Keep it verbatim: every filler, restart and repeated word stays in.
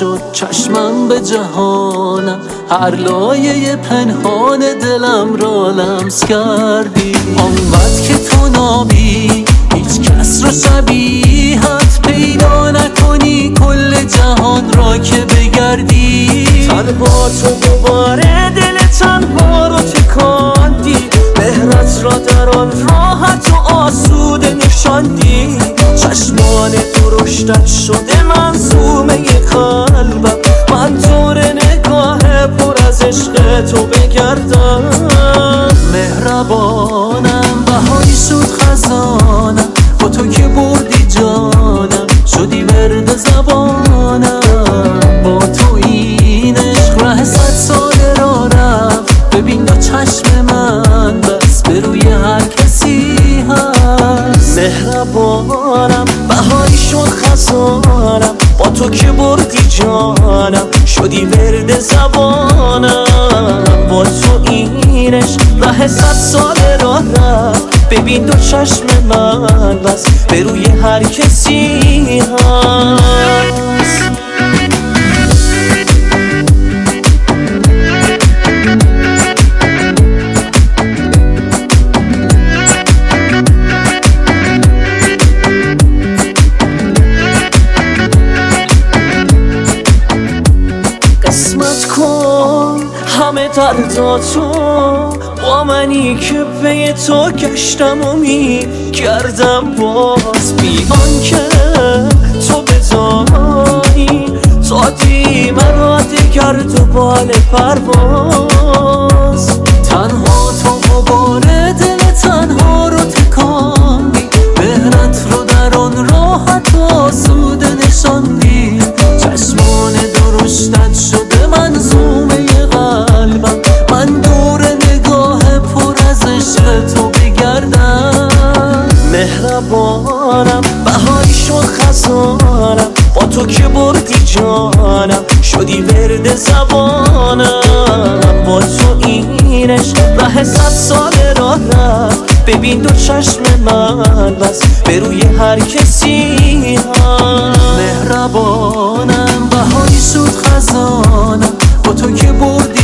شد چشمم به جهانم، هر لایه پنهان دلم را لمس کردی. آنقدر که تو نابی هیچ کس را شبیهت پیدا نکنی، کل جهان را که بگردی. تنها تو دوباره دل تنها رو تکاندی، مهرت را در آن راحت و آسوده نشاندی. چشمان درشتت شده منظومه قلبم، من دور نگاه پر از عشق تو بگردم. مهربانم بهایی شد خزانم، با تو که بردی جانم شدی ورد زبانم. با تو این عشق ره صد ساله را رفت، ببین دو چشم من بس به روی هر کسی هست. مهربانم بهایی شد خزانم، با تو که بردی جانم شدی ورد زبانم. با تو این عشق ره صد ساله را رفت، ببین دو چشم من بس به روی هر کسی هست. قسمت کن همه درداتو با منی که پی تو گشتم و می کردم باز، بی آنکه تو بدانی دادی مرا دگر دنبال پرواز. تنها تو غبار دل تنها رو تکاندی، مهرت رو در آن راحت و آسوده نشاندی. چشمان درشتت شده منظومه قلبم، من دور نگاه پر از عشق تو بگردم. مهربانم بهایی شد خزانم، با تو که بردی جانم شدی ورد زبانم. با تو این عشق ره صد ساله را رفت، ببین دو چشم من بس به روی هر کسی هست. مهربانم بهایی شد خزانم، با تو که بردی